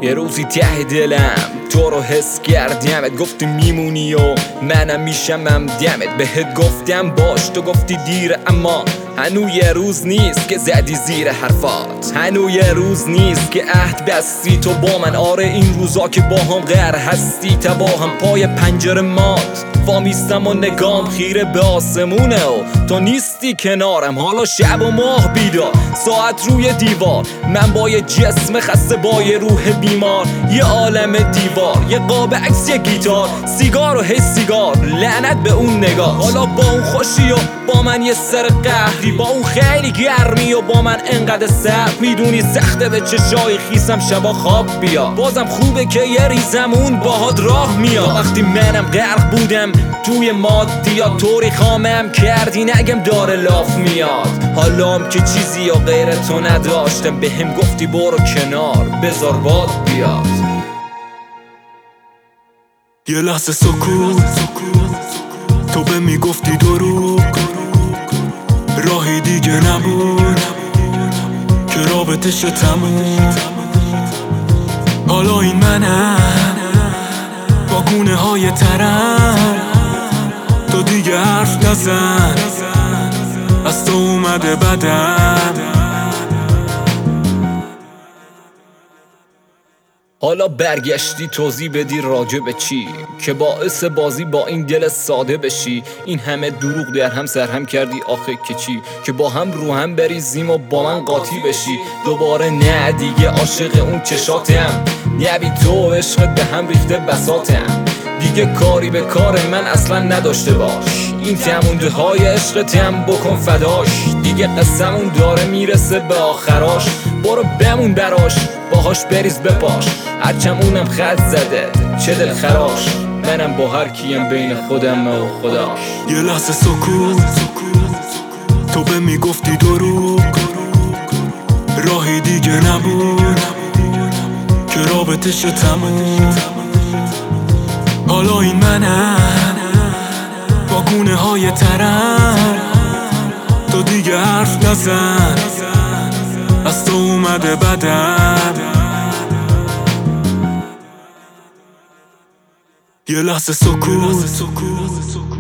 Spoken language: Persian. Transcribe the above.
یه روزی ته دلم تو رو حس کردمت، گفتی میمونی و منم میشمم دمت. بهت گفتم باش، تو گفتی دیره، اما هنو یه روز نیست که زدی زیر حرفات. هنو یه روز نیست که عهد بستی تو با من. آره این روزا که با هم غر هستی تباهم. پای پنجره مات وامیستم و نگام خیره به آسمونه و تو نیستی کنارم. حالا شب و ماه بیدار، ساعت روی دیوار، من با یه جسم خسته با یه روح بیمار. یه عالم دیوار، یه قاب عکس، یه گیتار، سیگار و هی سیگار، لعنت به اون نگاه. حالا با اون خوشی و با من یه سر قهری، با اون خیلی گرمی و با من انقدر سرد. میدونی سخته به چشای خیسم شبا خواب بیا، بازم خوبه که یه ریزمون باهات راه میاد. وقتی منم غرق بودم توی مادیات، طوری خامم کردی نگم داره لاف میاد. حالام که چیزی یا غیر تو نداشتم، به هم گفتی برو کنار بذار باد بیاد. یه لحظه سکوت، تو به میگفتی دروغ، راهی دیگه نبود که رابطه شد تموم. حالا این منم با گونه های ترم، تو دیگه حرف نزن، از تو اومده بدم. حالا برگشتی توضیح بدی راجع به چی که باعث بازی با این دل ساده بشی. این همه دروغ در هم سرهم کردی آخه که چی، که با هم رو هم بریزیم و با من قاطی بشی دوباره. نه دیگه عاشق اون چشاتم، نبی تو عشقت به هم ریخته بساتم. دیگه کاری به کار من اصلا نداشته باش، این تمونده های عشقتم بکن فداش. دیگه قصمون داره میرسه به آخراش، برو بمون براش باهاش بریز بپاش. هرچم اونم خط زده چه دل خراش، منم با هر کیم بین خودم و خداش. یه لحظه سکوت، تو به میگفتی دروغ، راهی دیگه نبود که رابطه شد تموم. حالا این منم با گونه های ترم، تو دیگه حرف نزن، از تو اومده بدم. یه لحظه سکوت،